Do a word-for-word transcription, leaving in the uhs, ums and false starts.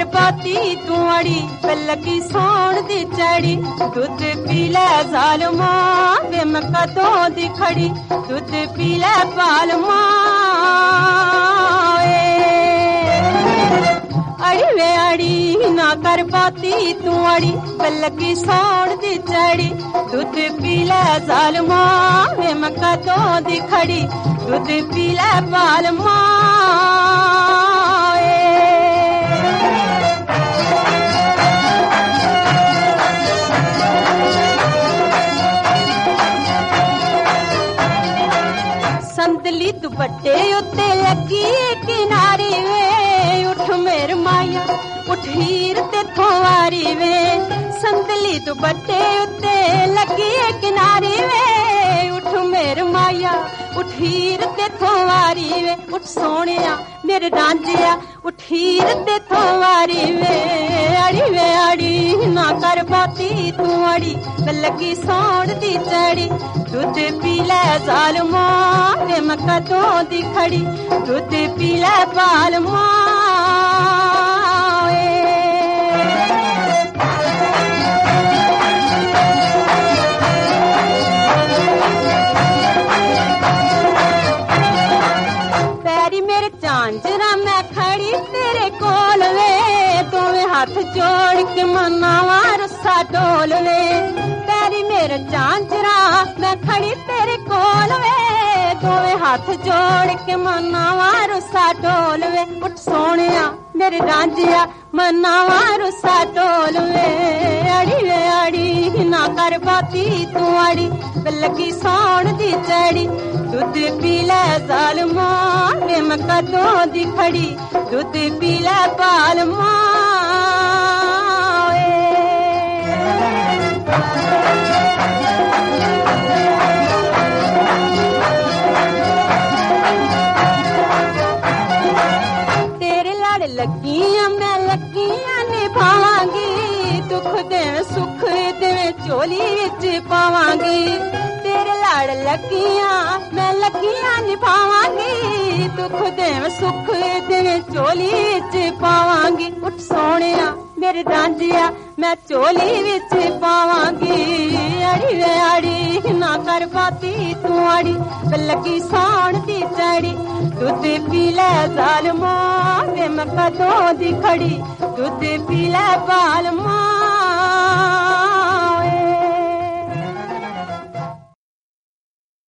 पाती तू अड़ी लगी सौण दी चढ़ी दुध पी ले जालमा वे मैं कदों दी खड़ी दुध पी ले पालमा अड़ी वे अड़ी ना कर पाती तू अड़ी लगी सौण दी चढ़ी दुध पी ले जालमा वे मैं कदों दी खड़ी दुध पी ले पालमा संदली दुपट्टे उत्ते लगी किनारी वे उठ मेर माया उठ हीर ते थोवारी वे संदली दुपट्टे उत्ते लगी किनारी वे उठ मेर माया उठ हीर ते थोवारी वे उठ सोनिया मेरे रांझिया उठ हीर ते थोवारी वे अड़ी वे अड़ी ना कर पाती तू अड़ी लगी सौण दी चढ़ी दुध पी ले जालमा वे मैं कदों दी खड़ी दुध पी ले पालमा पैरी मेरे झांझरा मैं खड़ी तेरे कोल वे दोवें हाथ जोड़ के मनावा रस्सा डोल वे पैरी मेरे झांझरा मैं खड़ी तेरे कोल वे दोवें हाथ जोड़ के मनावा रस्सा डोल वे उठ सोनिया मेरे रांझिया मनावा रस्सा डोल वे अड़ी वे अड़ी ना कर पाती तू अड़ी लगी सौण दी चढ़ी दुध पी ले जालमा वे मैं कदों दी खड़ी दुध पी ले पालमा तेरे लड़ लगियां मैं लगियां निभावांगी दुख दे सुख दे चोली विच पावांगी तेरे लड़ लगियां मैं लगियां निभावांगी दुख दे सुख दे चोली विच पावांगी उठ सोनिया मेरे रांझिया मैं चोली विच पावांगी अड़ी वे अड़ी ना कर पाती तू अड़ी लगी सौण दी चढ़ी दुध पी ले जालमा वे मैं कदों दी खड़ी दुध पी ले पालमा